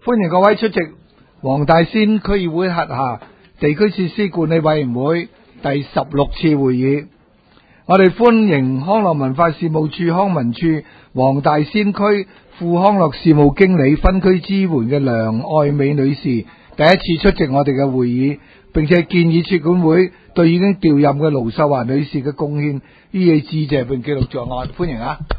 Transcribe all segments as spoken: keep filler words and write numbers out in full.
歡迎各位出席黃大仙區議會轄下地區設施管理委員會第十六次會議。我哋歡迎康樂文化事務處康文處黃大仙區副康樂事務經理分區支援嘅梁愛美女士第一次出席我哋嘅會議，並且建議設管會對已經調任嘅盧秀華女士嘅貢獻予以致謝並記錄在案。歡迎啊！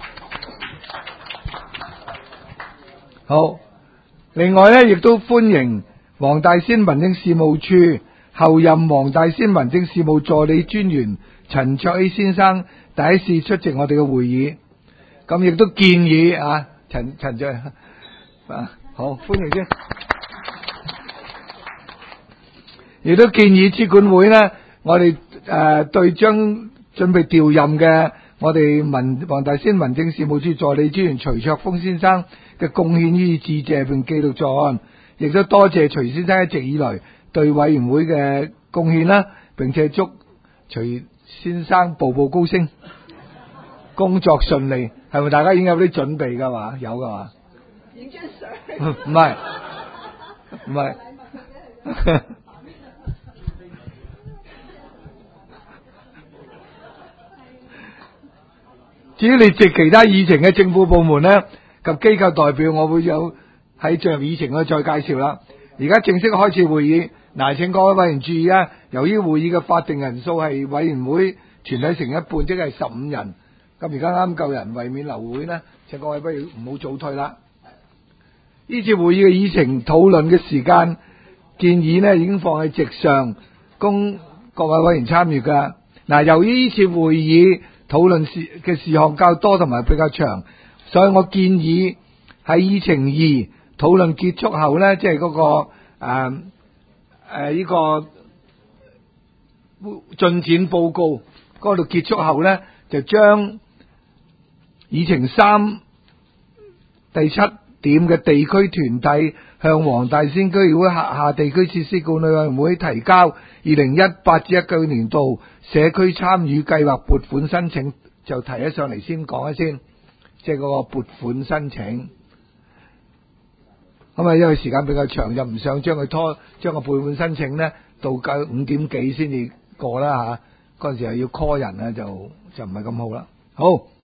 好，另外呢，亦都歡迎黃大仙民政事務處候任黃大仙民政事務助理專員陳卓禧先生第一次出席我哋嘅會議，咁亦都建議啊陳陳卓啊好歡迎先，亦都建議設管會呢，我哋誒、呃、對將準備調任嘅我哋民黃大仙民政事務處助理專員徐卓峰先生嘅貢獻予以致謝並記錄在案，亦都多謝徐先生一直以來對委員會嘅貢獻啦，並且祝徐先生步步高升，工作順利。係咪大家已經有啲準備㗎嘛？有㗎嘛？影張相？唔係，唔係。至於列席其他議程嘅政府部門呢及機構代表，我會有喺進入議程嗰度再介紹啦。而家正式開始會議，嗱，請各位委員注意啊！由於會議嘅法定人數係委員會全體成一半，即係十五人。咁而家啱夠人，為免流會呢，請各位不如唔好早退啦。呢次會議嘅議程討論嘅時間建議呢已經放喺席上，供各位委員參與㗎。嗱，由於呢次會議討論事嘅事項較多同埋比較長，所以我建議喺議程二討論結束後呢，即係嗰個誒誒呢個進展報告嗰度結束後呢，就將議程三第七點嘅地區團體向黃大仙區議會轄下地區設施管理委員會提交二零一八至一九年度社區參與計劃撥款申請，就提咗上嚟先講一先，即係嗰個撥款申請。咁啊，因為時間比較長，就唔想將佢拖，將個撥款申請呢到夠五點幾先至過啦嚇。嗰陣時又要 call 人啊，就就唔係咁好啦。好。